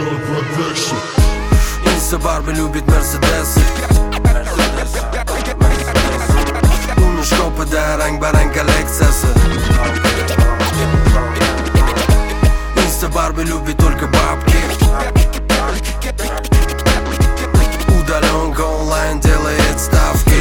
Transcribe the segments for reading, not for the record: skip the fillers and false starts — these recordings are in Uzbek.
Real Production. Insta Barbie любит Mercedes. Uni shkopida rang-barang kolleksiyasi. Insta Barbie любит только бабки. Удаленка онлайн делает ставки.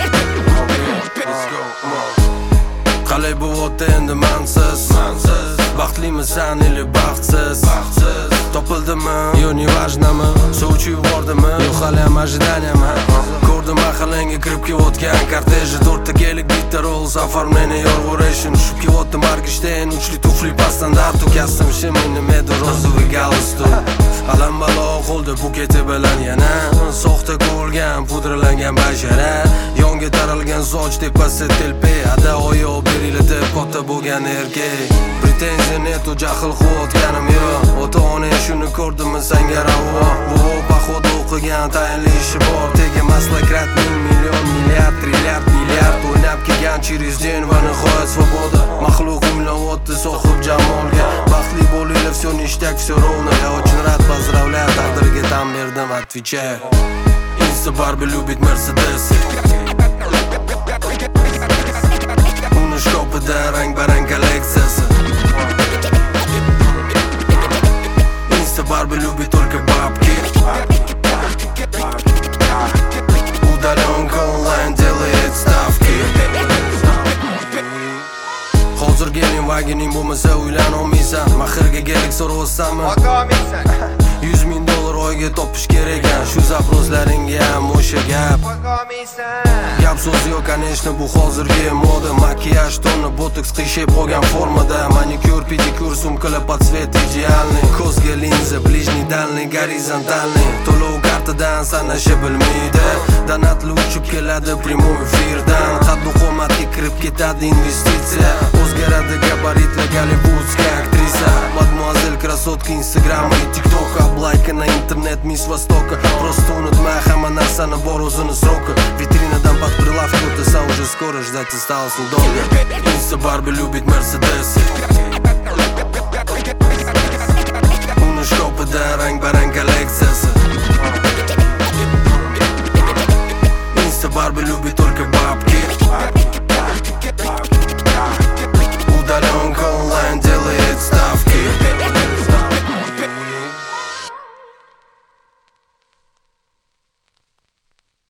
Qalay bo'lyapti endi mansiz. Baxtlimisan или baxtsiz? Topildimi, yo nevajnami? Sovchi yubordimi, yo haliyam ожиданияmi? Ko'rdim mahallangga kirib kelayotgan korteji. 4 ta kelik bitta Rolls оформление Yorvoration. Tushib kelyapti Margishten, uchli tufli standart. Ukasdim shimini medu rozовый galstuk. Alam balo qo'lda buketi bilan yana soxta ko'rgan pudralangan bashara. Yonga taralgan soch tepasi telpe. Ada oyoq beringlar deb katta bo'lgan erkak. Pretenziya netu jahl qilayotganim yo'q. Ota-ona shuni ko'rdimmi senga ravo. Bu poxod o'qigan tayinli ishi bor. Tega maslakrat million, milliard, trilliard o'ynab kelgan через день va nihoyat svoboda. Maxluq o'ylayapti sohib jamolga. Baxtli bo'linglar, всё ништяк, всё ровно. Я очень рад, поздравляю, taqdirga tan berdim, отвечаю. Insta Barbie любит Mercedes. Uni shkopida rang-barang kolleksiyasi. Insta Barbie любит только бабки. Удаленка онлайн делает ставки. Hozir gelin vagining bo'lmasa uylan olmaysan. Mahirga kerak so'rayapsanmi? $100,000 oyga topish kerak. Shu zaprozlaringga ham o'sha gap. Gap so'z yo'q, конечно, bu hozirgi moda. Makiyaj toni botoks qiyshib qolgan formada. Manikyur, pedikyur, sumkalar под цвет идеальный. Ko'zga linza, ближний, дальний, горизонтальный. To'lov kartadan sanashi bilmaydi. Donatli uchib keladi prямой efirdan. Qaddu qomatga kirib ketadi investitsiya. O'zgaradi gabaritli gollivudskiy aktrisa. Mademoiselle krasotka Instagram va TikTok. Лайка на интернет, мисс Востока. Просто unutma, hamma narsani bor o'zini sroki. Vitrinadan под прилавку o'tasan, уже скоро ждать осталось недолго. Insta Barbie любит Mercedes. Uni shkopida rang-barang kolleksiyasi. Insta Barbie любит